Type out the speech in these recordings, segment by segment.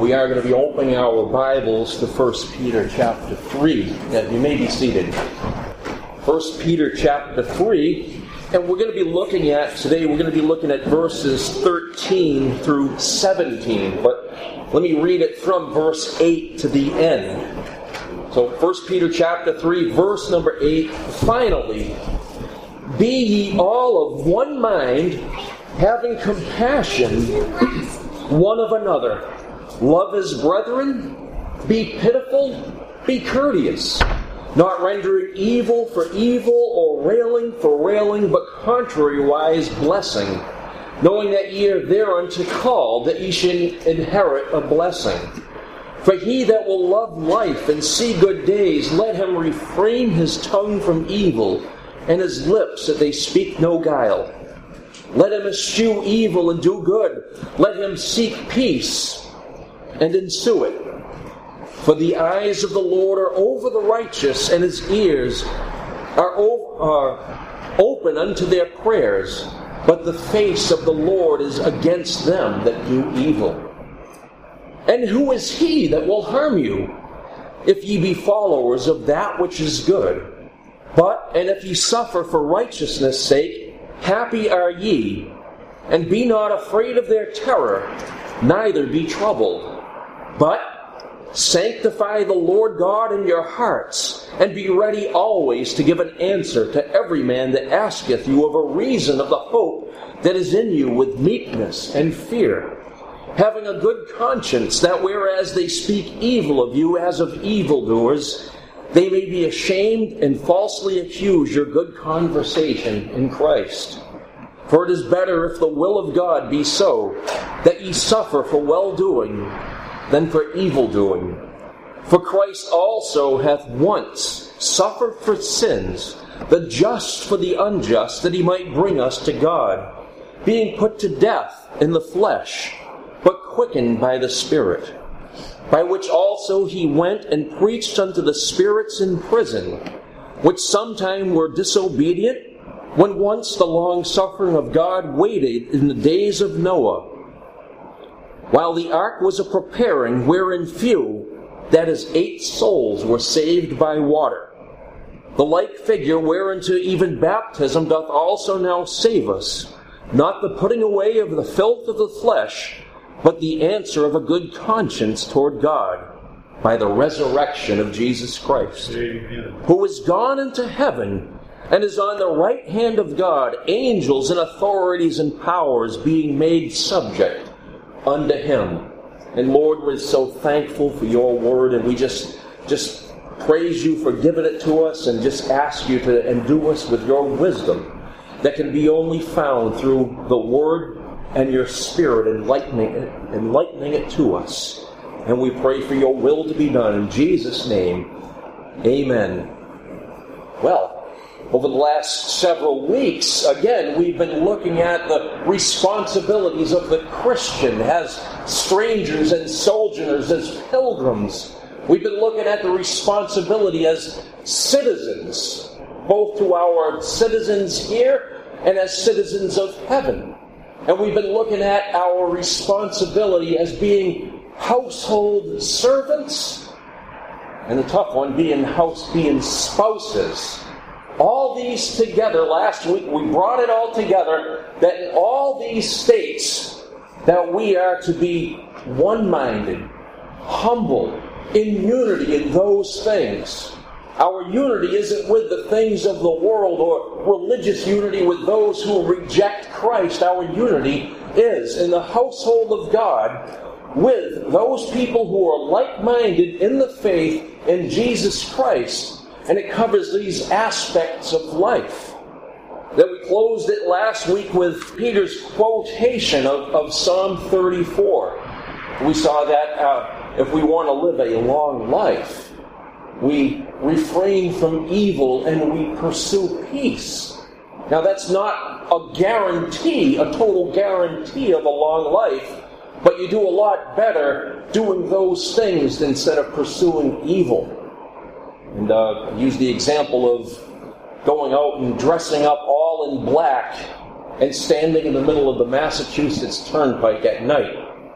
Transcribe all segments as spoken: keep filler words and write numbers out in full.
We are going to be opening our Bibles to First Peter chapter three. Now, you may be seated. First Peter chapter three, and we're going to be looking at, today we're going to be looking at verses thirteen through seventeen. But let me read it from verse eight to the end. So First Peter chapter three, verse number eight, finally, be ye all of one mind, having compassion one of another. Love as brethren, be pitiful, be courteous, not rendering evil for evil or railing for railing, but contrariwise blessing, knowing that ye are thereunto called, that ye should inherit a blessing. For he that will love life and see good days, let him refrain his tongue from evil, and his lips that they speak no guile. Let him eschew evil and do good. Let him seek peace and ensue it. For the eyes of the Lord are over the righteous, and his ears are, over, are open unto their prayers. But the face of the Lord is against them that do evil. And who is he that will harm you, if ye be followers of that which is good? But, and if ye suffer for righteousness' sake, happy are ye, and be not afraid of their terror, neither be troubled. But sanctify the Lord God in your hearts, and be ready always to give an answer to every man that asketh you of a reason of the hope that is in you with meekness and fear, having a good conscience, that whereas they speak evil of you as of evildoers, they may be ashamed and falsely accuse your good conversation in Christ. For it is better, if the will of God be so, that ye suffer for well-doing than for evil-doing. For Christ also hath once suffered for sins, the just for the unjust, that he might bring us to God, being put to death in the flesh, but quickened by the Spirit, by which also he went and preached unto the spirits in prison, which sometime were disobedient, when once the long-suffering of God waited in the days of Noah, while the ark was a preparing, wherein few, that is, eight souls, were saved by water. The like figure whereunto even baptism doth also now save us, not the putting away of the filth of the flesh, but the answer of a good conscience toward God, by the resurrection of Jesus Christ, Amen. Who is gone into heaven, and is on the right hand of God, angels and authorities and powers being made subject unto him. And Lord, we're so thankful for your word, and we just just praise you for giving it to us, and just ask you to endue us with your wisdom that can be only found through the word and your Spirit enlightening it, enlightening it to us. And we pray for your will to be done in Jesus' name. Amen. Well, over the last several weeks, again, we've been looking at the responsibilities of the Christian as strangers and sojourners, as pilgrims. We've been looking at the responsibility as citizens, both to our citizens here and as citizens of heaven. And we've been looking at our responsibility as being household servants, and the tough one being house being spouses. All these together, last week we brought it all together, that in all these states that we are to be one-minded, humble, in unity in those things. Our unity isn't with the things of the world, or religious unity with those who reject Christ. Our unity is in the household of God with those people who are like-minded in the faith in Jesus Christ. And it covers these aspects of life. Then we closed it last week with Peter's quotation of, of Psalm thirty-four. We saw that uh, if we want to live a long life, we refrain from evil and we pursue peace. Now that's not a guarantee, a total guarantee of a long life, but you do a lot better doing those things instead of pursuing evil. And uh, use the example of going out and dressing up all in black and standing in the middle of the Massachusetts Turnpike at night.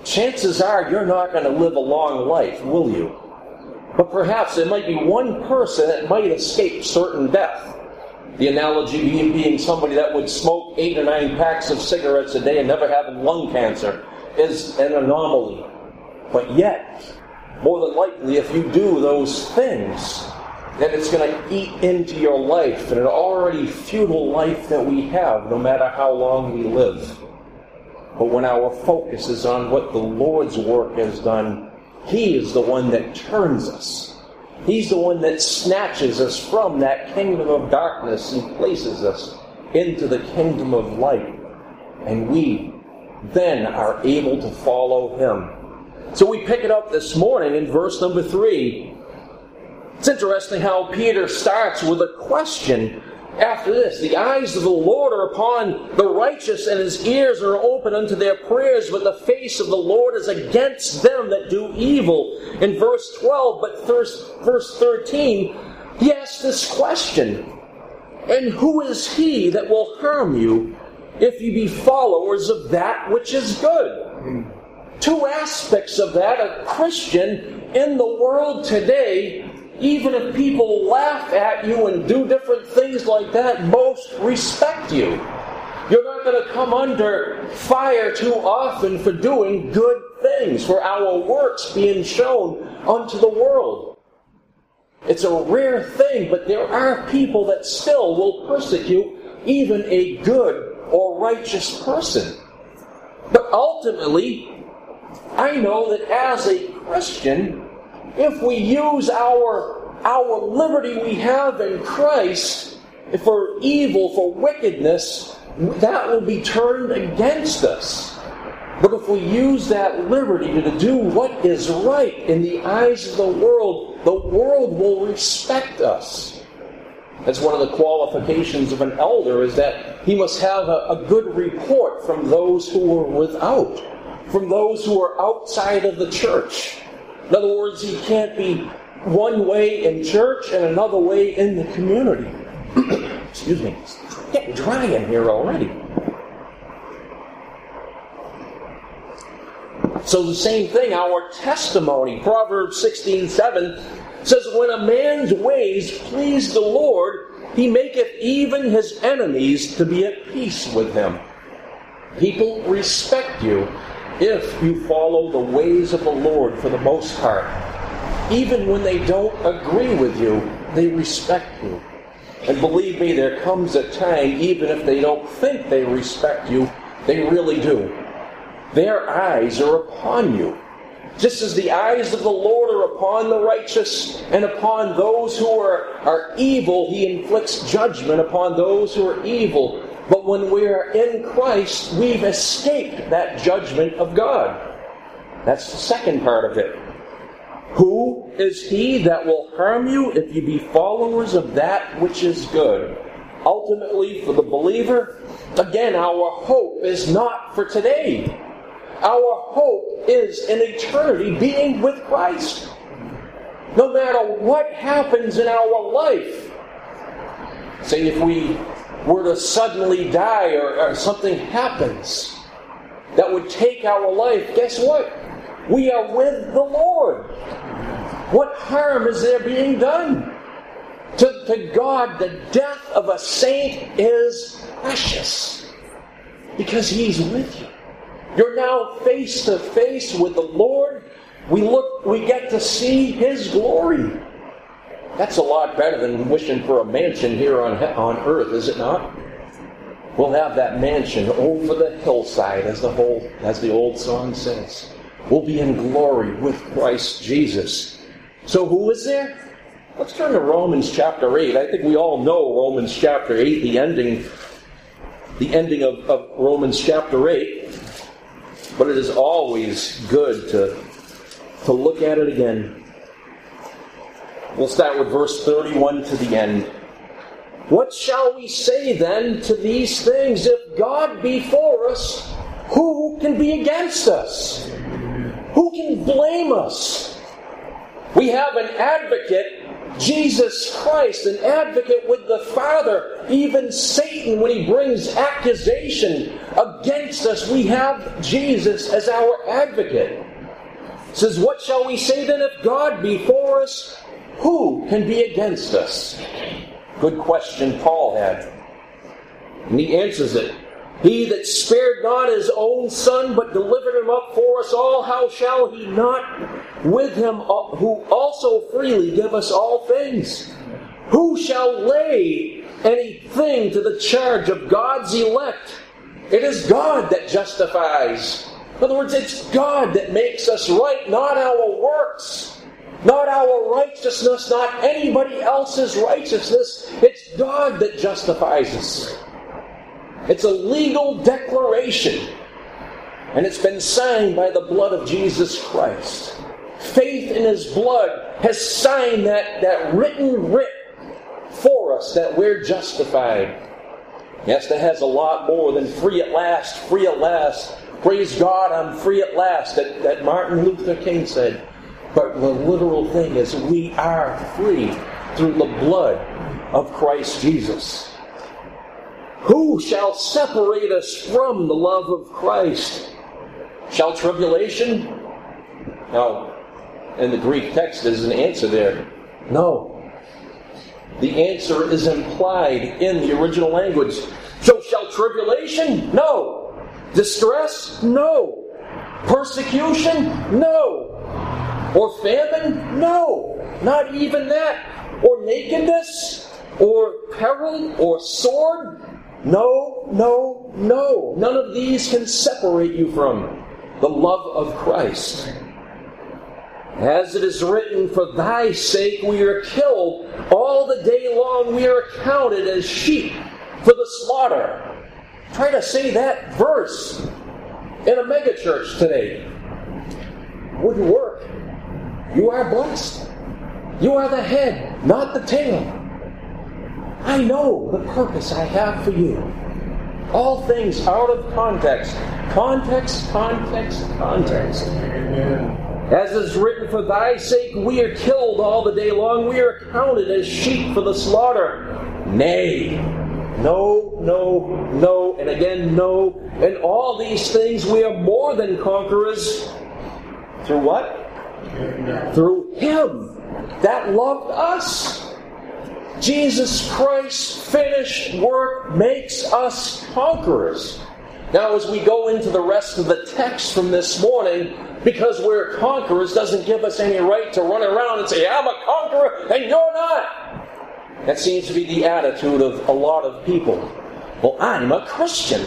chances are you're not going to live a long life, will you? But perhaps there might be one person that might escape certain death. The analogy being, being somebody that would smoke eight or nine packs of cigarettes a day and never having lung cancer is an anomaly. But yet, more than likely, if you do those things, then it's going to eat into your life, and an already futile life that we have, no matter how long we live. But when our focus is on what the Lord's work has done, He is the one that turns us. He's the one that snatches us from that kingdom of darkness and places us into the kingdom of light. And we then are able to follow Him. So we pick it up this morning in verse number three. It's interesting how Peter starts with a question after this. The eyes of the Lord are upon the righteous, and His ears are open unto their prayers, but the face of the Lord is against them that do evil. In verse twelve, but verse thirteen, he asks this question, and who is he that will harm you if you be followers of that which is good? Two aspects of that. A Christian in the world today, even if people laugh at you and do different things like that, most respect you. You're not going to come under fire too often for doing good things, for our works being shown unto the world. It's a rare thing, but there are people that still will persecute even a good or righteous person. But ultimately, I know that as a Christian, if we use our, our liberty we have in Christ for evil, for wickedness, that will be turned against us. But if we use that liberty to do what is right in the eyes of the world, the world will respect us. That's one of the qualifications of an elder, is that he must have a, a good report from those who are without, from those who are outside of the church. In other words, he can't be one way in church and another way in the community. Excuse me. It's getting dry in here already. So the same thing, our testimony. Proverbs sixteen seven says, when a man's ways please the Lord, he maketh even his enemies to be at peace with him. People respect you if you follow the ways of the Lord for the most part. Even when they don't agree with you, they respect you. And believe me, there comes a time, even if they don't think they respect you, they really do. Their eyes are upon you. Just as the eyes of the Lord are upon the righteous and upon those who are, are evil, He inflicts judgment upon those who are evil. But when we are in Christ, we've escaped that judgment of God. That's the second part of it. Who is he that will harm you if you be followers of that which is good? Ultimately, for the believer, again, our hope is not for today. Our hope is in eternity, being with Christ. No matter what happens in our life, say if we were to suddenly die or, or something happens that would take our life, guess what? We are with the Lord. What harm is there being done? To, to God, the death of a saint is precious because He's with you. You're now face to face with the Lord. We look, we get to see His glory. That's a lot better than wishing for a mansion here on, on earth, is it not? We'll have that mansion over the hillside, as the whole, as the old song says. We'll be in glory with Christ Jesus. So who is there? Let's turn to Romans chapter eight. I think we all know Romans chapter eight, the ending, the ending of, of Romans chapter eight. But it is always good to, to look at it again. We'll start with verse thirty-one to the end. What shall we say then to these things? If God be for us, who can be against us? Who can blame us? We have an advocate Jesus Christ, an advocate with the Father. Even Satan, when he brings accusation against us, we have Jesus as our advocate. It says, what shall we say then? If God be for us, who can be against us? Good question Paul had. And he answers it. He that spared not his own Son, but delivered him up for us all, how shall he not with him who also freely give us all things? Who shall lay anything to the charge of God's elect? It is God that justifies. In other words, it's God that makes us right, not our works, not our righteousness, not anybody else's righteousness. It's God that justifies us. It's a legal declaration, and it's been signed by the blood of Jesus Christ. Faith in His blood has signed that, that written writ for us that we're justified. Yes, that has a lot more than free at last, free at last. Praise God, I'm free at last, that, that Martin Luther King said. But the literal thing is we are free through the blood of Christ Jesus. Who shall separate us from the love of Christ? Shall tribulation? Now, in the Greek text, there's an answer there. No. The answer is implied in the original language. So shall tribulation? No. Distress? No. Persecution? No. Or famine? No. Not even that. Or nakedness? Or peril? Or sword? No, no, no. None of these can separate you from the love of Christ. As it is written, for thy sake we are killed. All the day long we are counted as sheep for the slaughter. Try to say that verse in a megachurch today. Wouldn't work. You are blessed. You are the head, not the tail. I know the purpose I have for you. All things out of context. Context, context, context. As is written, for thy sake we are killed all the day long. We are counted as sheep for the slaughter. Nay. No, no, no, and again no. In all these things we are more than conquerors. Through what? Through Him that loved us. Jesus Christ's finished work makes us conquerors. Now, as we go into the rest of the text from this morning, because we're conquerors doesn't give us any right to run around and say, I'm a conqueror and you're not. That seems to be the attitude of a lot of people. Well, I'm a Christian.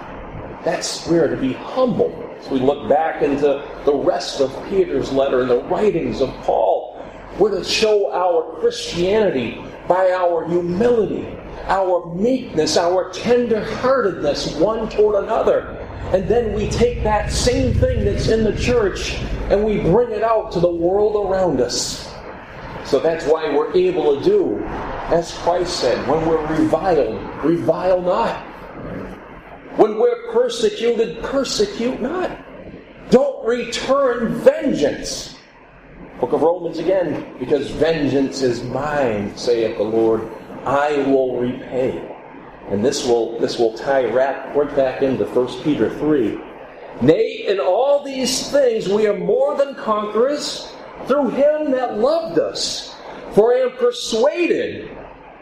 That's where to be humble. As we look back into the rest of Peter's letter and the writings of Paul, we're to show our Christianity by our humility, our meekness, our tender-heartedness one toward another. And then we take that same thing that's in the church and we bring it out to the world around us. So that's why we're able to do, as Christ said, when we're reviled, revile not. When we're persecuted, persecute not. Don't return vengeance. Book of Romans again, because vengeance is mine, saith the Lord, I will repay. And this will this will tie right, right back into First Peter three. Nay, in all these things we are more than conquerors through Him that loved us. For I am persuaded,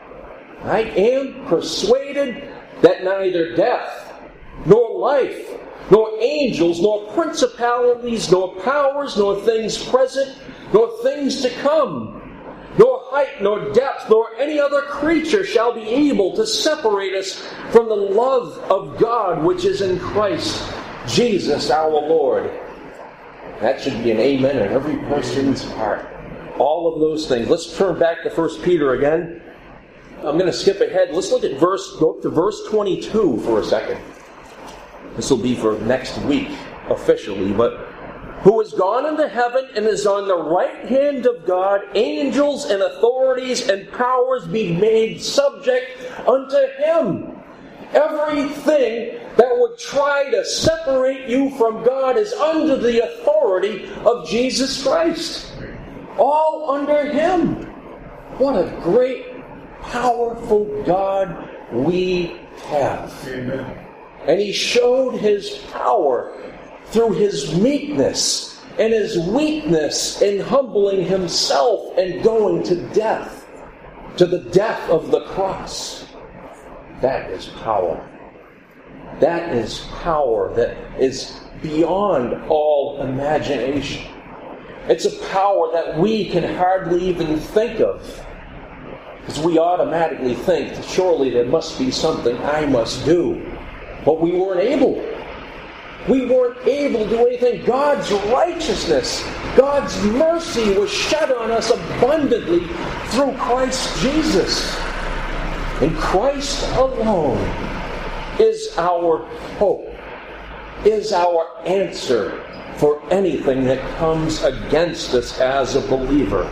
I am persuaded that neither death, nor life, nor angels, nor principalities, nor powers, nor things present, nor things to come, nor height, nor depth, nor any other creature shall be able to separate us from the love of God which is in Christ Jesus our Lord. That should be an amen in every person's heart. All of those things. Let's turn back to First Peter again. I'm going to skip ahead. Let's look at verse, go to verse twenty-two for a second. This will be for next week, officially, but who is gone into heaven and is on the right hand of God, angels and authorities and powers be made subject unto Him. Everything that would try to separate you from God is under the authority of Jesus Christ. All under Him. What a great, powerful God we have. Amen. And He showed His power through His meekness and His weakness in humbling Himself and going to death, to the death of the cross. That is power. That is power that is beyond all imagination. It's a power that we can hardly even think of. Because we automatically think, surely there must be something I must do. But we weren't able. We weren't able to do anything. God's righteousness, God's mercy was shed on us abundantly through Christ Jesus. And Christ alone is our hope, is our answer for anything that comes against us as a believer.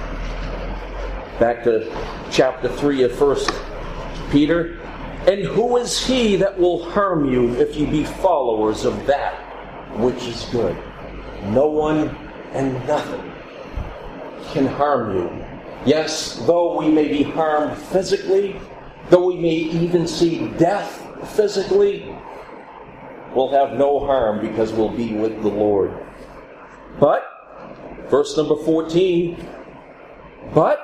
Back to chapter three of First Peter. And who is he that will harm you if you be followers of that which is good? No one and nothing can harm you. Yes, though we may be harmed physically, though we may even see death physically, we'll have no harm because we'll be with the Lord. But, verse number fourteen, but,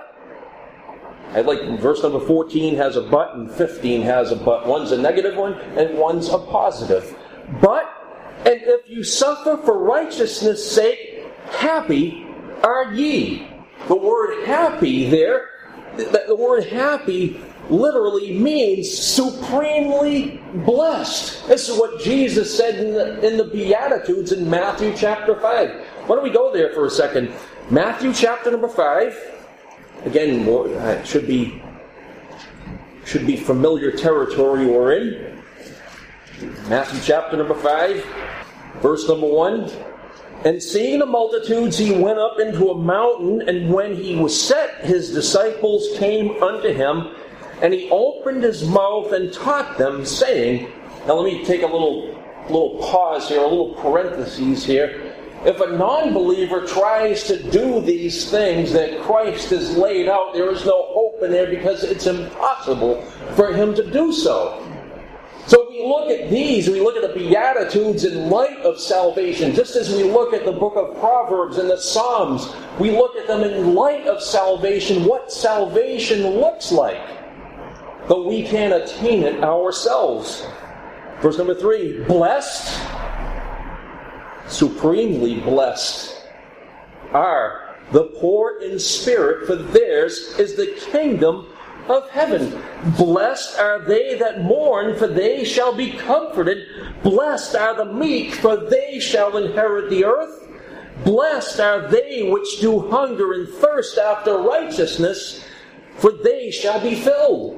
I like verse number fourteen has a but and fifteen has a but. One's a negative one and one's a positive. But, and if you suffer for righteousness' sake, happy are ye. The word happy there, the, the word happy literally means supremely blessed. This is what Jesus said in the, in the Beatitudes in Matthew chapter five. Why don't we go there for a second? Matthew chapter number five. Again, it should be, should be familiar territory we're in. Matthew chapter number five, verse number one. And seeing the multitudes, he went up into a mountain, and when he was set, his disciples came unto him, and he opened his mouth and taught them, saying, now let me take a little, little pause here, a little parenthesis here. If a non-believer tries to do these things that Christ has laid out, there is no hope in there because it's impossible for him to do so. So we look at these, we look at the Beatitudes in light of salvation, just as we look at the book of Proverbs and the Psalms, we look at them in light of salvation, what salvation looks like, but we can't attain it ourselves. Verse number three, blessed, supremely blessed are the poor in spirit, for theirs is the kingdom of heaven. Blessed are they that mourn, for they shall be comforted. Blessed are the meek, for they shall inherit the earth. Blessed are they which do hunger and thirst after righteousness, for they shall be filled.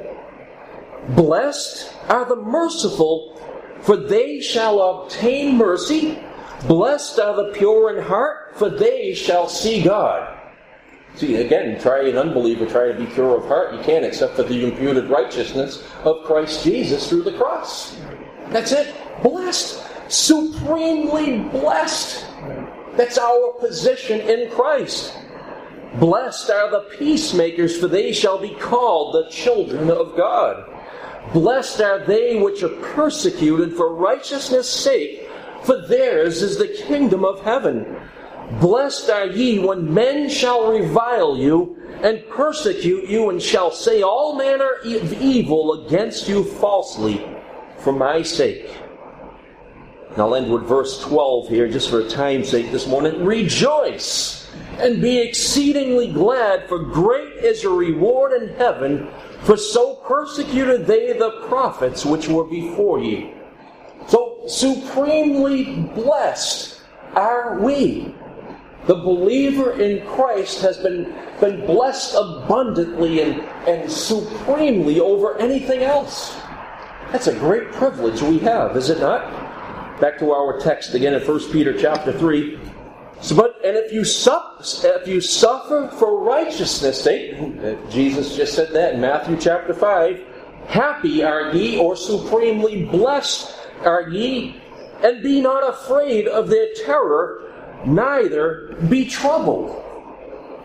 Blessed are the merciful, for they shall obtain mercy. Blessed are the pure in heart, for they shall see God. See, again, try an unbeliever, try to be pure of heart. You can't, except for the imputed righteousness of Christ Jesus through the cross. That's it. Blessed. Supremely blessed. That's our position in Christ. Blessed are the peacemakers, for they shall be called the children of God. Blessed are they which are persecuted for righteousness' sake, for theirs is the kingdom of heaven. Blessed are ye when men shall revile you, and persecute you, and shall say all manner of evil against you falsely, for my sake. And I'll end with verse twelve here, just for time's sake this morning. Rejoice, and be exceedingly glad, for great is your reward in heaven, for so persecuted they the prophets which were before ye. So supremely blessed are we. The believer in Christ has been, been blessed abundantly and, and supremely over anything else. That's a great privilege we have, is it not? Back to our text again in First Peter chapter three. So, but and if you suffer, if you suffer for righteousness' sake, Jesus just said that in Matthew chapter five. Happy are ye, or supremely blessed are ye, and be not afraid of their terror, neither be troubled.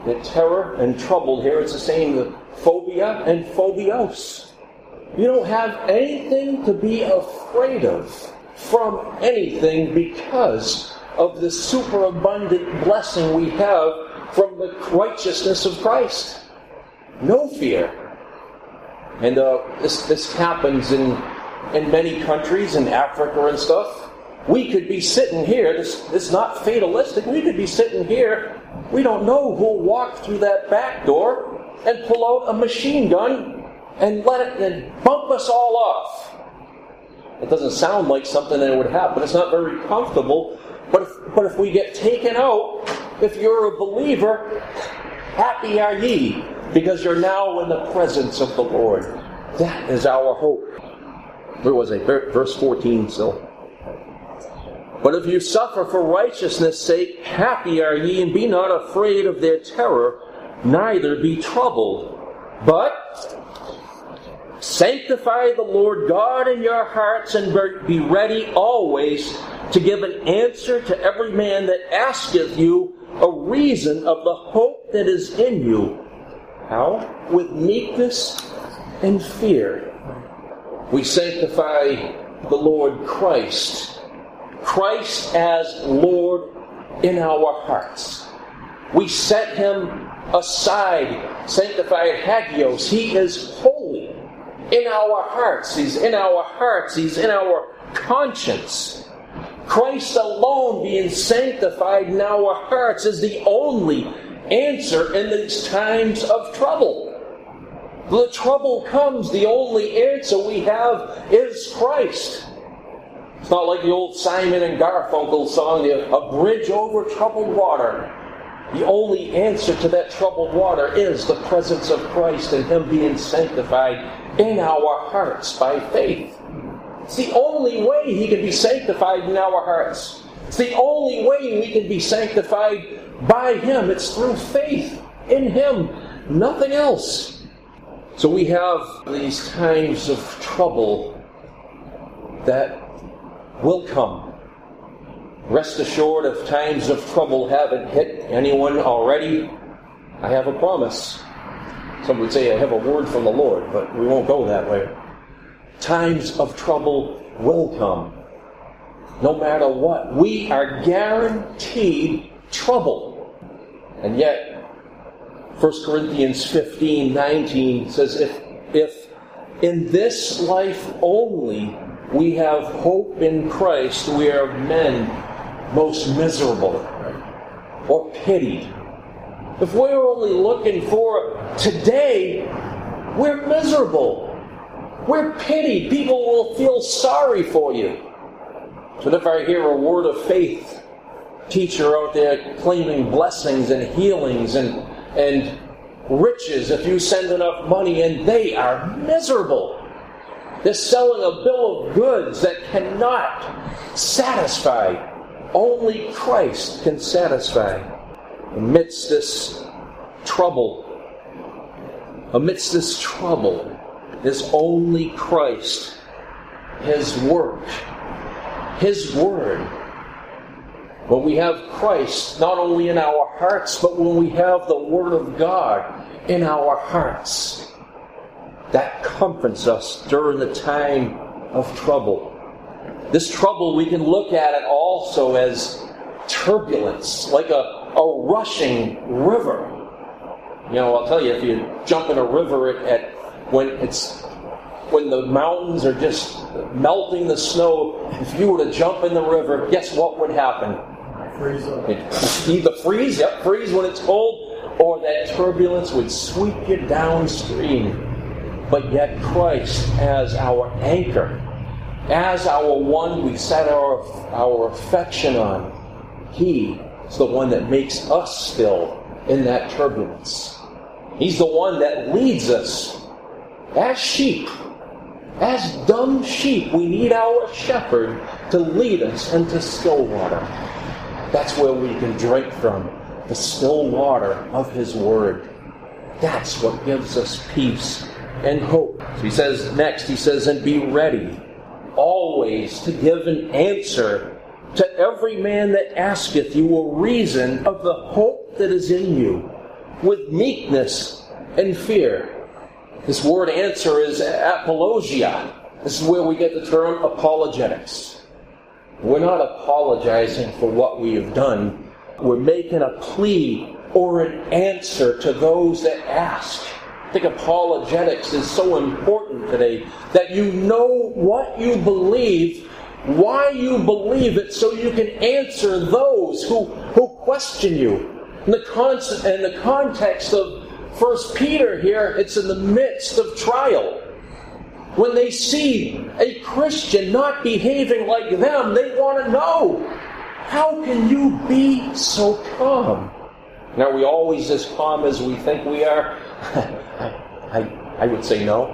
The terror and trouble here is the same, the phobia and phobios. You don't have anything to be afraid of from anything because of the superabundant blessing we have from the righteousness of Christ. No fear. And uh, this this happens in in many countries, in Africa and stuff. We could be sitting here, this, this is not fatalistic, we could be sitting here, we don't know who'll walk through that back door and pull out a machine gun and let it and bump us all off. It doesn't sound like something that would happen. It's not very comfortable. But if, but if we get taken out, if you're a believer, happy are ye, because you're now in the presence of the Lord. That is our hope. Where was I? Verse fourteen still. But if you suffer for righteousness' sake, happy are ye, and be not afraid of their terror, neither be troubled. But sanctify the Lord God in your hearts, and be ready always to give an answer to every man that asketh you a reason of the hope that is in you. How? With meekness and fear. We sanctify the Lord Christ. Christ as Lord in our hearts. We set Him aside, sanctified hagios. He is holy in our hearts. He's in our hearts. He's in our conscience. Christ alone being sanctified in our hearts is the only answer in these times of trouble. The trouble comes, the only answer we have is Christ. It's not like the old Simon and Garfunkel song, A Bridge Over Troubled Water. The only answer to that troubled water is the presence of Christ and Him being sanctified in our hearts by faith. It's the only way He can be sanctified in our hearts. It's the only way we can be sanctified by Him. It's through faith in Him, nothing else. So we have these times of trouble that will come. Rest assured, if times of trouble haven't hit anyone already, I have a promise. Some would say I have a word from the Lord, but we won't go that way. Times of trouble will come. No matter what. We are guaranteed trouble. And yet, First Corinthians fifteen nineteen says, if, if in this life only we have hope in Christ, we are men most miserable or pitied. If we're only looking for today, we're miserable. We're pitied. People will feel sorry for you. But if I hear a word of faith teacher out there claiming blessings and healings and, and riches, if you send enough money in, they are miserable. They're selling a bill of goods that cannot satisfy. Only Christ can satisfy. Amidst this trouble, amidst this trouble, is only Christ, His work, His word. When we have Christ not only in our hearts, but when we have the Word of God in our hearts, that comforts us during the time of trouble. This trouble, we can look at it also as turbulence, like a, a rushing river. You know, I'll tell you, if you jump in a river at, at when it's when the mountains are just melting the snow, if you were to jump in the river, guess what would happen? Freeze up. Either freeze, yep, freeze when it's cold, or that turbulence would sweep you downstream. But yet Christ as our anchor, as our one we set our, our affection on, He is the one that makes us still in that turbulence. He's the one that leads us as sheep. As dumb sheep, we need our shepherd to lead us into still water. That's where we can drink from, the still water of His Word. That's what gives us peace and hope. So he says next, he says, and be ready always to give an answer to every man that asketh you a reason of the hope that is in you, with meekness and fear. This word answer is apologia. This is where we get the term apologetics. We're not apologizing for what we have done. We're making a plea or an answer to those that ask. I think apologetics is so important today, that you know what you believe, why you believe it, so you can answer those who, who question you. In the, con- in the context of First Peter here, it's in the midst of trial. When they see a Christian not behaving like them, they want to know, how can you be so calm? Now, are we always as calm as we think we are? I, I, I would say no.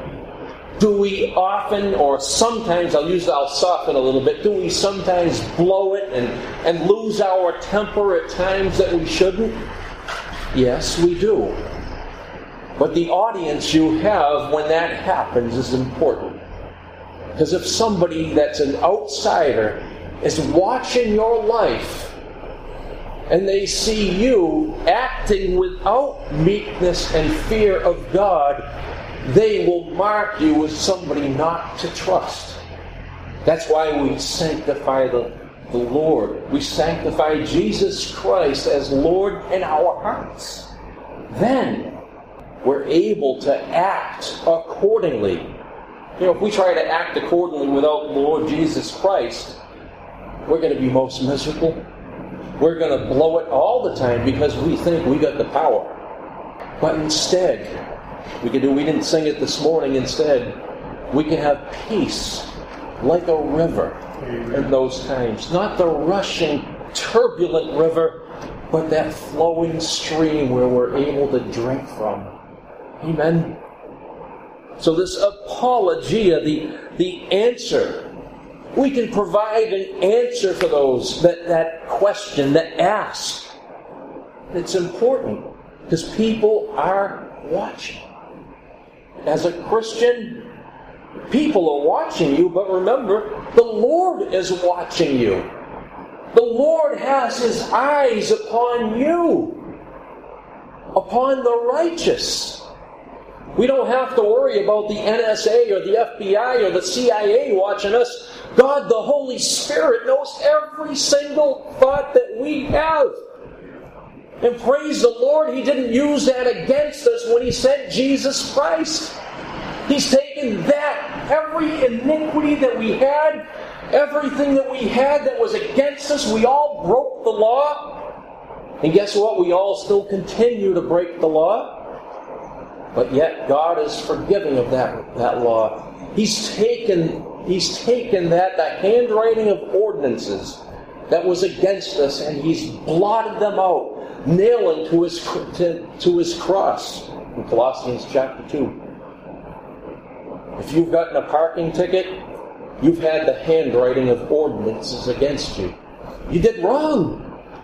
Do we often, or sometimes, I'll use, I'll soften a little bit, do we sometimes blow it and, and lose our temper at times that we shouldn't? Yes, we do. But the audience you have when that happens is important. Because if somebody that's an outsider is watching your life, and they see you acting without meekness and fear of God, they will mark you as somebody not to trust. That's why we sanctify the, the Lord. We sanctify Jesus Christ as Lord in our hearts. Then we're able to act accordingly. You know, if we try to act accordingly without the Lord Jesus Christ, we're going to be most miserable. We're going to blow it all the time because we think we got the power. But instead, we can do, we didn't sing it this morning, instead, we can have peace like a river in those times. Not the rushing, turbulent river, but that flowing stream where we're able to drink from. Amen. So this apologia, the, the answer, we can provide an answer for those that, that question, that ask. It's important because people are watching. As a Christian, people are watching you, but remember, the Lord is watching you. The Lord has His eyes upon you, upon the righteous. We don't have to worry about the N S A or the F B I or the C I A watching us. God, the Holy Spirit, knows every single thought that we have. And praise the Lord, He didn't use that against us when He sent Jesus Christ. He's taken that, every iniquity that we had, everything that we had that was against us, we all broke the law. And guess what? We all still continue to break the law. But yet God is forgiving of that, that law. He's taken, he's taken that, the handwriting of ordinances that was against us, and He's blotted them out, nailing to His, to, to his cross. In Colossians chapter two. If you've gotten a parking ticket, you've had the handwriting of ordinances against you. You did wrong.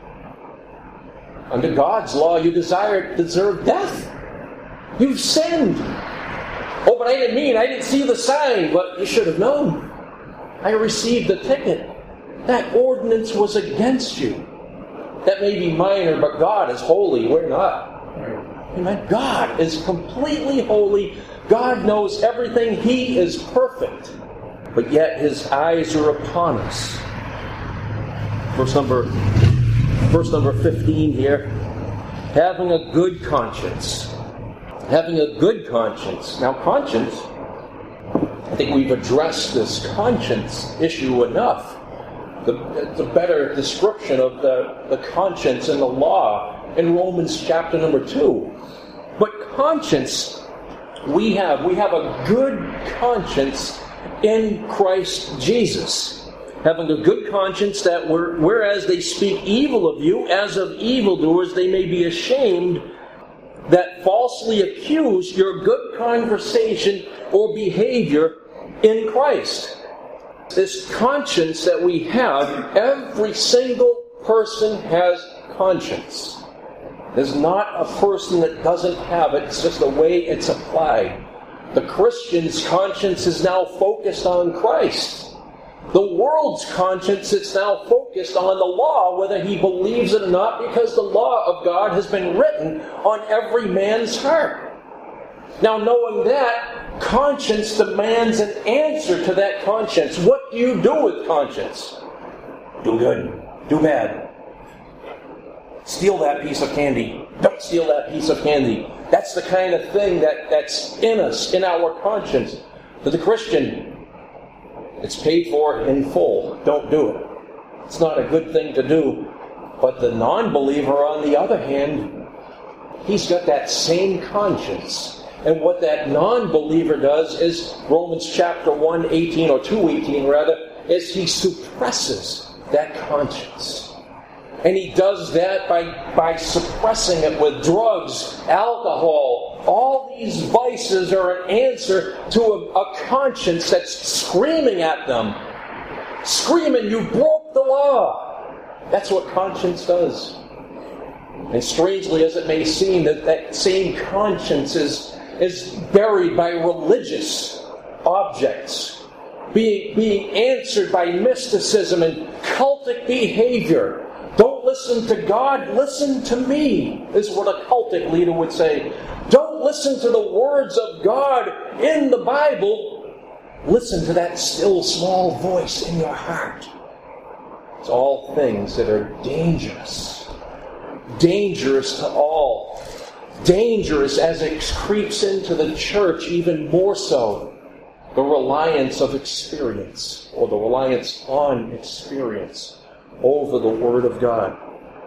Under God's law, you desire, deserve death. You've sinned. Oh, but I didn't mean, I didn't see the sign, but you should have known. I received the ticket. That ordinance was against you. That may be minor, but God is holy. We're not. Amen. God is completely holy. God knows everything. He is perfect. But yet His eyes are upon us. Verse number, verse number fifteen here. Having a good conscience. Having a good conscience. Now, conscience, I think we've addressed this conscience issue enough. The, the better description of the, the conscience and the law in Romans chapter number two. But conscience, we have. We have a good conscience in Christ Jesus. Having a good conscience that we're, whereas they speak evil of you, as of evildoers, they may be ashamed that falsely accuse your good conversation or behavior in Christ. This conscience that we have, every single person has conscience. There's not a person that doesn't have it. It's just the way it's applied. The Christian's conscience is now focused on Christ. The world's conscience is now focused on the law, whether he believes it or not, because the law of God has been written on every man's heart. Now, knowing that, conscience demands an answer to that conscience. What do you do with conscience? Do good. Do bad. Steal that piece of candy. Don't steal that piece of candy. That's the kind of thing that, that's in us, in our conscience. To the Christian, it's paid for in full. Don't do it. It's not a good thing to do. But the non-believer, on the other hand, he's got that same conscience. And what that non-believer does is, Romans chapter one, eighteen, or two eighteen rather, is he suppresses that conscience. And he does that by, by suppressing it with drugs, alcohol. All these vices are an answer to a, a conscience that's screaming at them. Screaming, you broke the law. That's what conscience does. And strangely as it may seem, that, that same conscience is, is buried by religious objects. Being, being answered by mysticism and cultic behavior. Don't listen to God, listen to me, is what a cultic leader would say. Don't listen to the words of God in the Bible. Listen to that still small voice in your heart. It's all things that are dangerous. Dangerous to all. Dangerous as it creeps into the church, even more so. The reliance of experience, or the reliance on experience over the Word of God.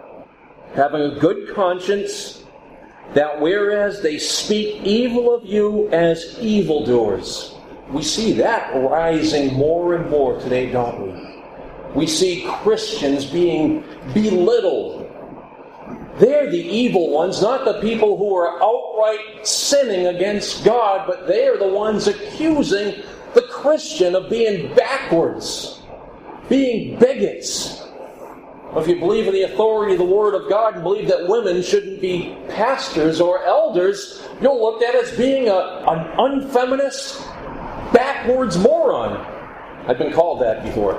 Having a good conscience, that whereas they speak evil of you as evildoers. We see that rising more and more today, don't we? We see Christians being belittled. They're the evil ones, not the people who are outright sinning against God, but they are the ones accusing the Christian of being backwards, being bigots. If you believe in the authority of the Word of God and believe that women shouldn't be pastors or elders, you'll look at it as being a, an unfeminist, backwards moron. I've been called that before.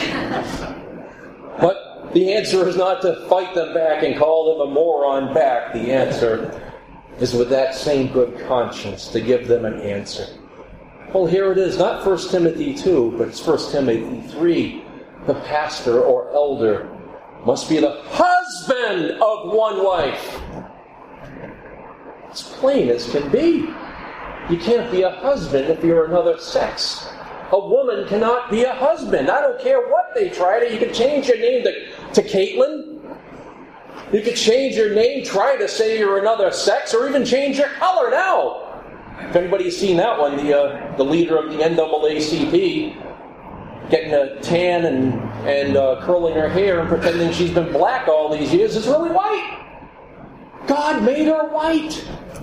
But the answer is not to fight them back and call them a moron back. The answer is with that same good conscience to give them an answer. Well, here it is, not First Timothy two, but it's First Timothy three. The pastor or elder must be the husband of one wife. It's plain as can be. You can't be a husband if you're another sex. A woman cannot be a husband. I don't care what they try to. You can change your name to, to Caitlin. You could change your name, try to say you're another sex, or even change your color now. If anybody's seen that one, the uh, the leader of the N double A C P getting a tan and, and uh, curling her hair and pretending she's been black all these years is really white. God made her white.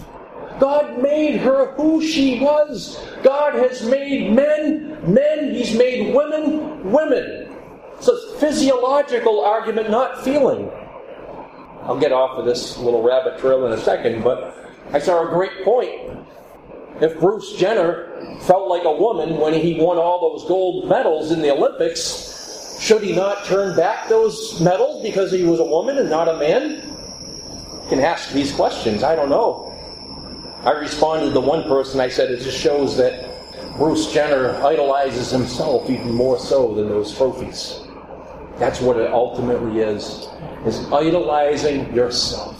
God made her who she was. God has made men, men. He's made women, women. It's a physiological argument, not feeling. I'll get off of this little rabbit trail in a second, but I saw a great point. If Bruce Jenner felt like a woman when he won all those gold medals in the Olympics, should he not turn back those medals because he was a woman and not a man? You can ask these questions. I don't know. I responded to one person, I said, it just shows that Bruce Jenner idolizes himself even more so than those trophies. That's what it ultimately is, is idolizing yourself.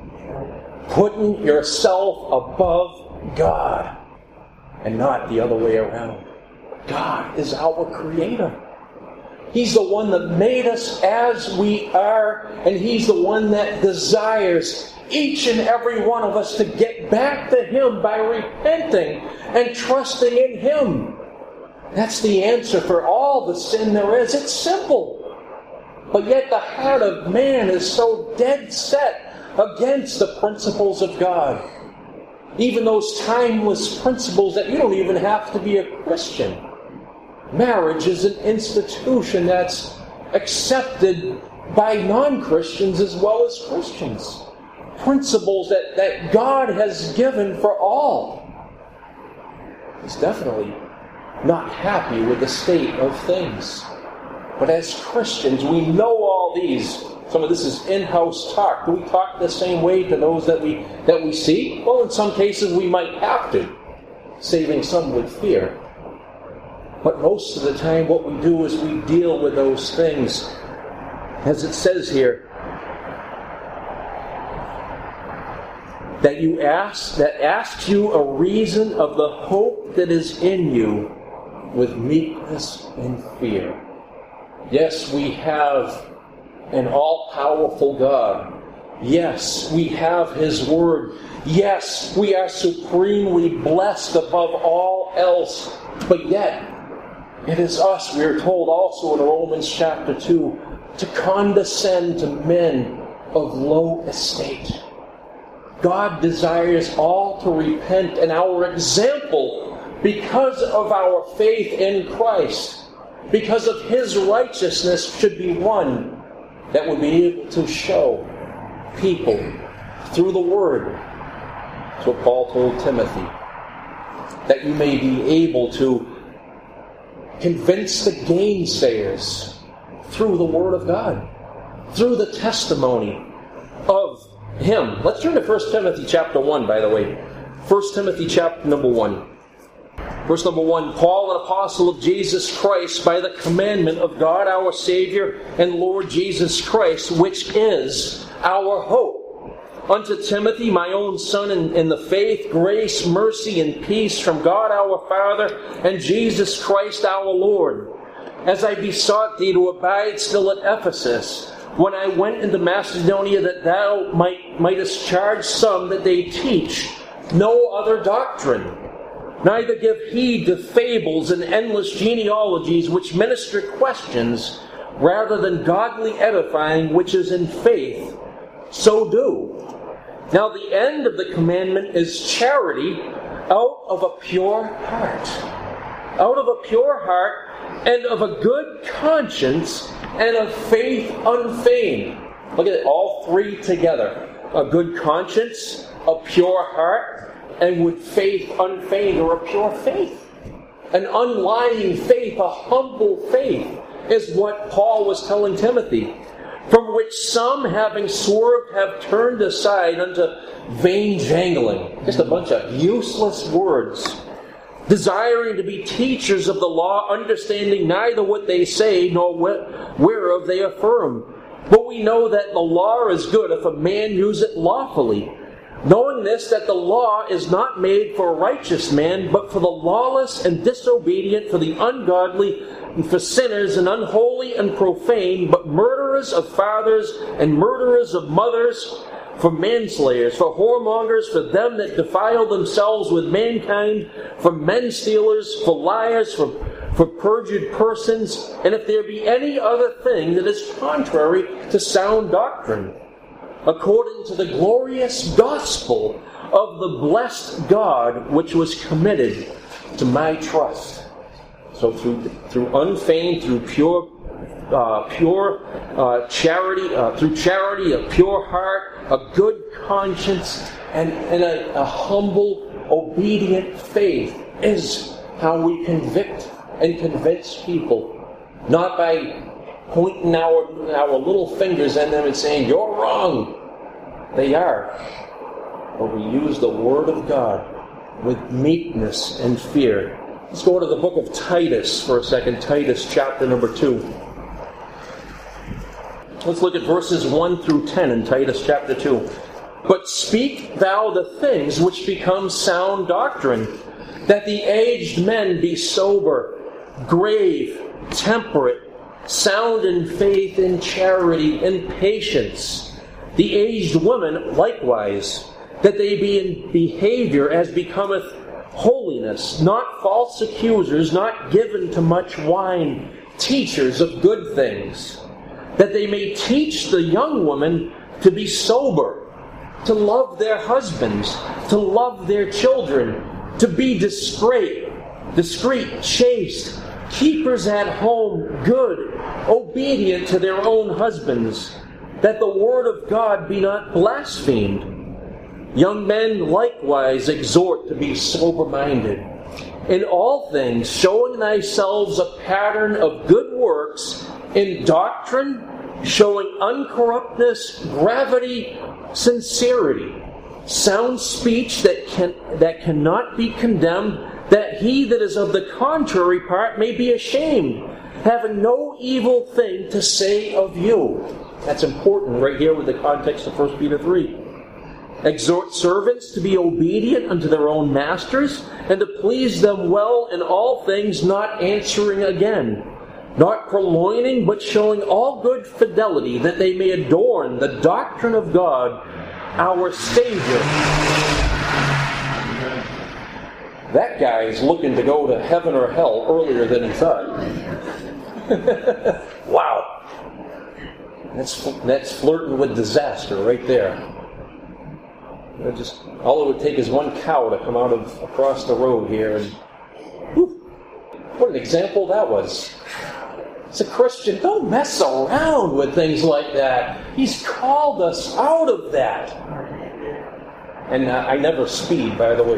Putting yourself above God, and not the other way around. God is our Creator. He's the one that made us as we are, and He's the one that desires each and every one of us to get back to Him by repenting and trusting in Him. That's the answer for all the sin there is. It's simple. But yet the heart of man is so dead set against the principles of God. Even those timeless principles that you don't even have to be a Christian. Marriage is an institution that's accepted by non-Christians as well as Christians. Principles that, that God has given for all. He's definitely not happy with the state of things. But as Christians, we know all these. Some of this is in-house talk. Do we talk the same way to those that we that we see? Well, in some cases we might have to, saving some with fear. But most of the time what we do is we deal with those things. As it says here, that you ask, that asks you a reason of the hope that is in you with meekness and fear. Yes, we have an all-powerful God. Yes, we have His Word. Yes, we are supremely blessed above all else. But yet, it is us, we are told also in Romans chapter two, to condescend to men of low estate. God desires all to repent, and our example, because of our faith in Christ, because of His righteousness, should be one that would be able to show people through the Word. That's what Paul told Timothy. That you may be able to convince the gainsayers through the Word of God, through the testimony of Him. Let's turn to First Timothy chapter one, by the way. First Timothy chapter number one. Verse number one, Paul, an apostle of Jesus Christ, by the commandment of God our Savior and Lord Jesus Christ, which is our hope. Unto Timothy, my own son in, in the faith, grace, mercy, and peace from God our Father and Jesus Christ our Lord. As I besought thee to abide still at Ephesus, when I went into Macedonia, that thou might, mightest charge some that they teach no other doctrine. Neither give heed to fables and endless genealogies which minister questions, rather than godly edifying which is in faith. So do. Now the end of the commandment is charity out of a pure heart. Out of a pure heart and of a good conscience and of faith unfeigned. Look at it, all three together. A good conscience, a pure heart, and with faith unfeigned, or a pure faith. An unlying faith, a humble faith, is what Paul was telling Timothy. From which some, having swerved, have turned aside unto vain jangling. Just a bunch of useless words. Desiring to be teachers of the law, understanding neither what they say, nor whereof they affirm. But we know that the law is good if a man use it lawfully. Knowing this, that the law is not made for a righteous man, but for the lawless and disobedient, for the ungodly, and for sinners, and unholy and profane, but murderers of fathers, and murderers of mothers, for manslayers, for whoremongers, for them that defile themselves with mankind, for men stealers, for liars, for, for perjured persons, and if there be any other thing that is contrary to sound doctrine, according to the glorious gospel of the blessed God, which was committed to my trust. So through through unfeigned, through pure, uh, pure uh, charity, uh, through charity, a pure heart, a good conscience, and, and a, a humble, obedient faith is how we convict and convince people, not by pointing our, our little fingers at them and saying, "You're wrong." They are. But we use the Word of God with meekness and fear. Let's go to the book of Titus for a second. Titus chapter number two. Let's look at verses one through ten in Titus chapter two. But speak thou the things which become sound doctrine, that the aged men be sober, grave, temperate, sound in faith, in charity, in patience. The aged women likewise, that they be in behavior as becometh holiness, not false accusers, not given to much wine, teachers of good things, that they may teach the young women to be sober, to love their husbands, to love their children, to be discreet, discreet, chaste, keepers at home, good, obedient to their own husbands, that the word of God be not blasphemed. Young men likewise exhort to be sober-minded. In all things, showing thyself a pattern of good works, in doctrine, showing uncorruptness, gravity, sincerity, sound speech that can that cannot be condemned, that he that is of the contrary part may be ashamed, having no evil thing to say of you. That's important right here with the context of First Peter three. Exhort servants to be obedient unto their own masters, and to please them well in all things, not answering again, not purloining, but showing all good fidelity, that they may adorn the doctrine of God, our Savior. That guy is looking to go to heaven or hell earlier than he thought. Wow. That's, that's flirting with disaster right there. You know, just all it would take is one cow to come out of across the road here, and whew, what an example that was. As a Christian, don't mess around with things like that. He's called us out of that. And uh, I never speed, by the way.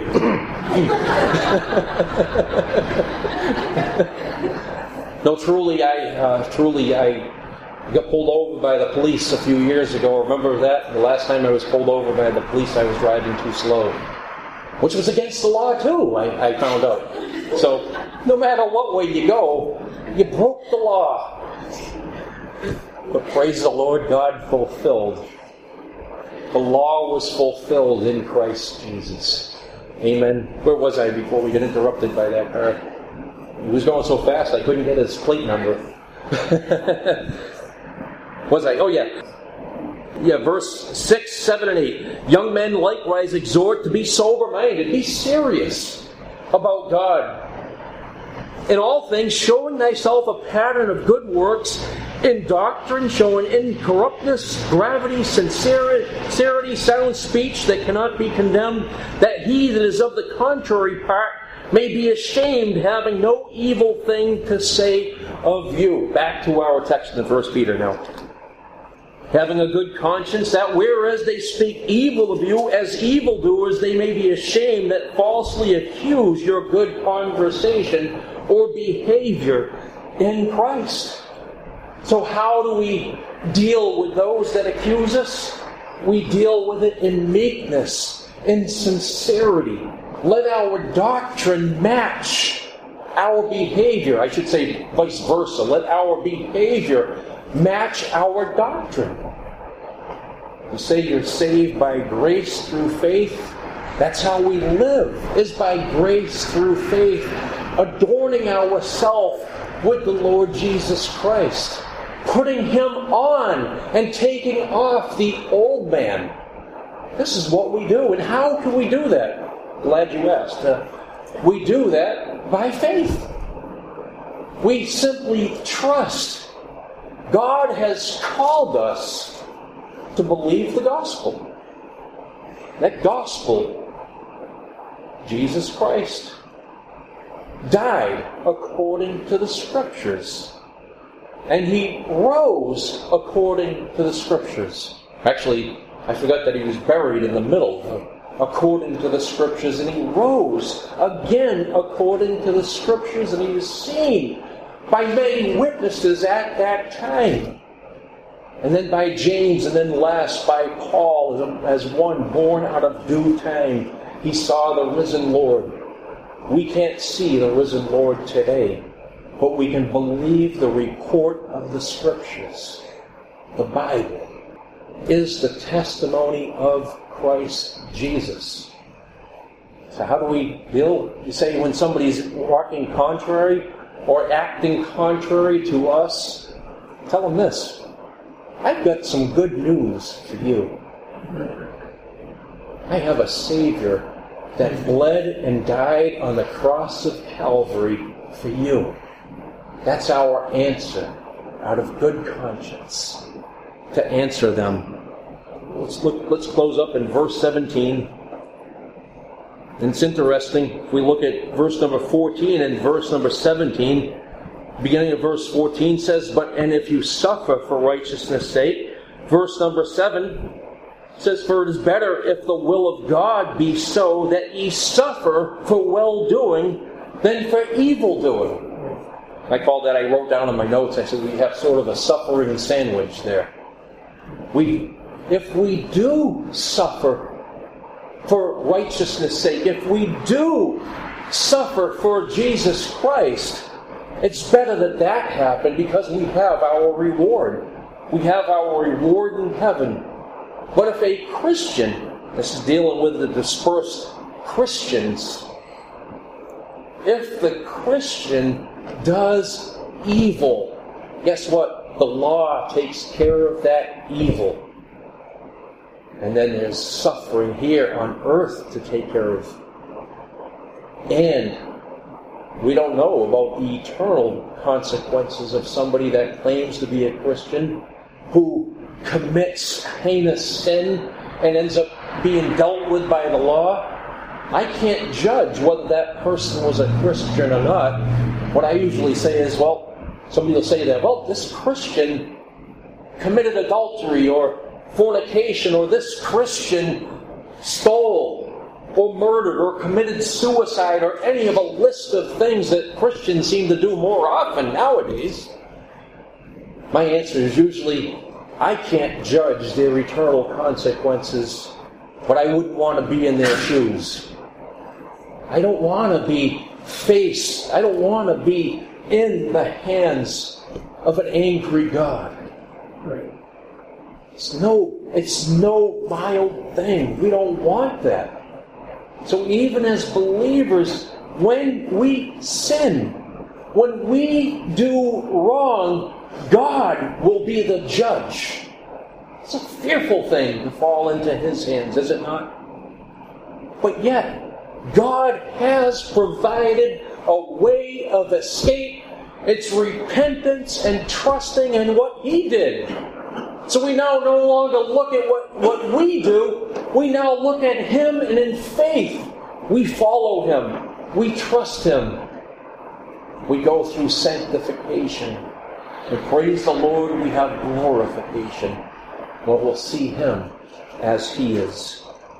No, truly, I uh, truly I. I got pulled over by the police a few years ago. Remember that? The last time I was pulled over by the police, I was driving too slow. Which was against the law, too, I, I found out. So, no matter what way you go, you broke the law. But praise the Lord, God fulfilled. The law was fulfilled in Christ Jesus. Amen. Where was I before we got interrupted by that car? He was going so fast I couldn't get his plate number. Was I? Oh, yeah. Yeah, verse six, seven, and eight. Young men likewise exhort to be sober-minded. Be serious about God. In all things, showing thyself a pattern of good works, in doctrine, showing incorruptness, gravity, sincerity, sound speech that cannot be condemned, that he that is of the contrary part may be ashamed, having no evil thing to say of you. Back to our text in First Peter now. Having a good conscience, that whereas they speak evil of you as evildoers, they may be ashamed that falsely accuse your good conversation or behavior in Christ. So how do we deal with those that accuse us? We deal with it in meekness, in sincerity. Let our doctrine match our behavior. I should say vice versa. Let our behavior match our doctrine. You say you're saved by grace through faith. That's how we live, is by grace through faith, adorning ourselves with the Lord Jesus Christ, putting Him on and taking off the old man. This is what we do. And how can we do that? Glad you asked. Uh, we do that by faith. We simply trust. God has called us to believe the gospel. That gospel, Jesus Christ, died according to the Scriptures. And He rose according to the Scriptures. Actually, I forgot that He was buried in the middle, according to the Scriptures. And He rose again according to the Scriptures. And He was seen by many witnesses at that time. And then by James, and then last by Paul, as one born out of due time. He saw the risen Lord. We can't see the risen Lord today, but we can believe the report of the Scriptures. The Bible is the testimony of Christ Jesus. So how do we deal? You say when somebody's walking contrary or acting contrary to us, tell them this. I've got some good news for you. I have a Savior that bled and died on the cross of Calvary for you. That's our answer, out of good conscience, to answer them. Let's look. Let's close up in verse seventeen. And it's interesting, if we look at verse number fourteen and verse number seventeen, beginning of verse fourteen says, But and if you suffer for righteousness' sake, verse number seven says, For it is better if the will of God be so that ye suffer for well-doing than for evil-doing. I call that, I wrote down in my notes, I said we have sort of a suffering sandwich there. We, if we do suffer for righteousness' sake, if we do suffer for Jesus Christ, it's better that that happen because we have our reward. We have our reward in heaven. But if a Christian, this is dealing with the dispersed Christians, if the Christian does evil, guess what? The law takes care of that evil. And then there's suffering here on earth to take care of. And we don't know about the eternal consequences of somebody that claims to be a Christian who commits heinous sin and ends up being dealt with by the law. I can't judge whether that person was a Christian or not. What I usually say is, well, somebody will say that, well, this Christian committed adultery or fornication, or this Christian stole or murdered or committed suicide, or any of a list of things that Christians seem to do more often nowadays. My answer is usually, I can't judge their eternal consequences, but I wouldn't want to be in their shoes. I don't want to be faced, I don't want to be in the hands of an angry God. Right. It's no, it's no mild thing. We don't want that. So even as believers, when we sin, when we do wrong, God will be the judge. It's a fearful thing to fall into His hands, is it not? But yet, God has provided a way of escape. It's repentance and trusting in what He did. So we now no longer look at what, what we do. We now look at Him, and in faith, we follow Him. We trust Him. We go through sanctification. And praise the Lord, we have glorification. Well, we'll see Him as He is.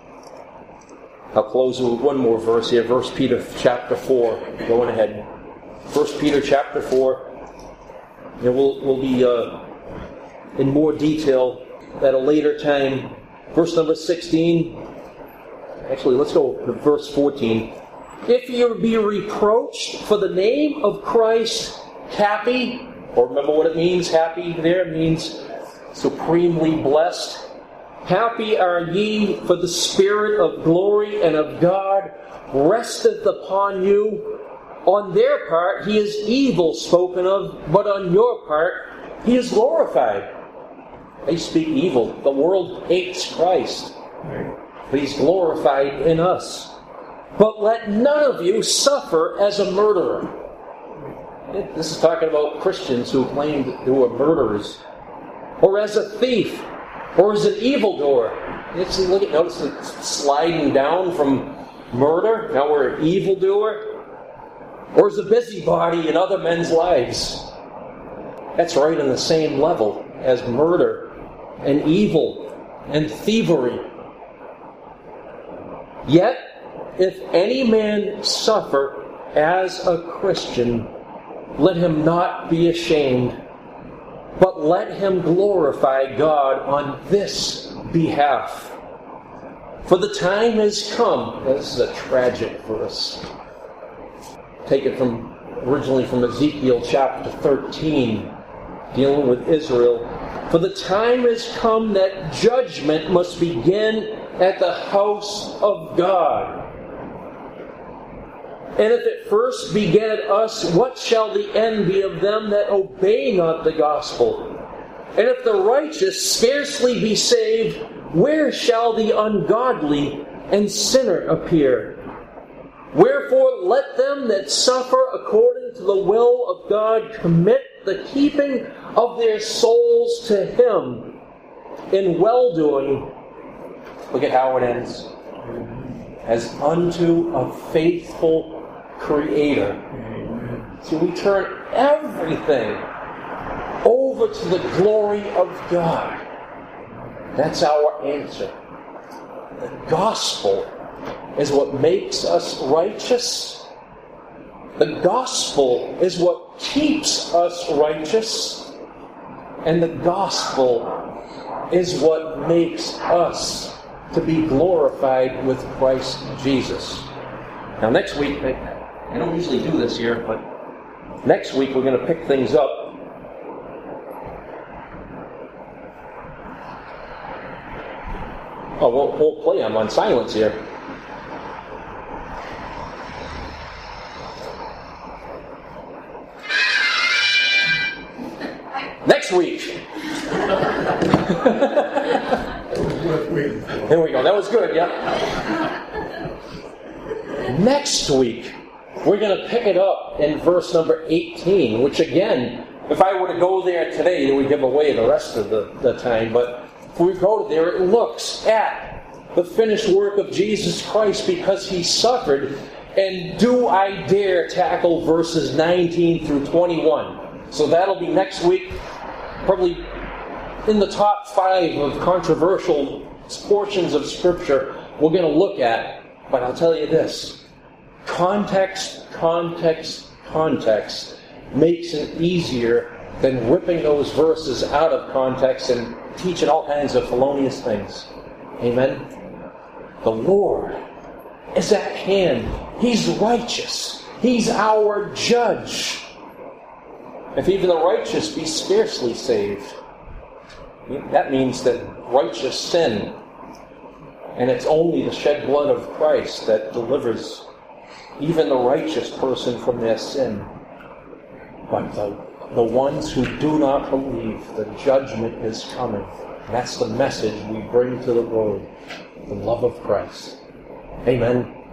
I'll close with one more verse here. First Peter chapter four. Going ahead. First Peter chapter four. And we'll, we'll be uh, in more detail at a later time. Verse number sixteen. Actually, let's go to verse fourteen. If you be reproached for the name of Christ, happy, or remember what it means, happy there means supremely blessed. Happy are ye, for the Spirit of glory and of God resteth upon you. On their part he is evil spoken of, but on your part he is glorified. They speak evil. The world hates Christ, but He's glorified in us. But let none of you suffer as a murderer. This is talking about Christians who claim who are murderers. Or as a thief. Or as an evildoer. Let's look at, notice it sliding down from murder. Now we're an evildoer. Or as a busybody in other men's lives. That's right on the same level as murder and evil and thievery. Yet, if any man suffer as a Christian, let him not be ashamed, but let him glorify God on this behalf. For the time has come. Now, this is a tragic verse. Taken from originally from Ezekiel chapter thirteen, dealing with Israel. For the time has come that judgment must begin at the house of God. And if it first began at us, what shall the end be of them that obey not the gospel? And if the righteous scarcely be saved, where shall the ungodly and sinner appear? Wherefore let them that suffer according to the will of God commit the keeping of their souls to Him in well-doing. Look at how it ends. As unto a faithful Creator. So we turn everything over to the glory of God. That's our answer. The gospel is what makes us righteous. The gospel is what keeps us righteous, and the gospel is what makes us to be glorified with Christ Jesus. Now next week, I don't usually do this here, but next week we're going to pick things up. Oh, we'll, we'll play them on silence here. Next week. There we go. That was good, yeah. Next week, we're going to pick it up in verse number eighteen, which again, if I were to go there today, it would give away the rest of the, the time. But if we go there, it looks at the finished work of Jesus Christ because He suffered. And do I dare tackle verses nineteen through twenty-one? So that'll be next week. Probably in the top five of controversial portions of Scripture we're going to look at. But I'll tell you this. Context, context, context makes it easier than ripping those verses out of context and teaching all kinds of felonious things. Amen? The Lord is at hand. He's righteous. He's our judge. If even the righteous be scarcely saved, that means that righteous sin, and it's only the shed blood of Christ that delivers even the righteous person from their sin. But the, the ones who do not believe, the judgment is coming. And that's the message we bring to the world, the love of Christ. Amen.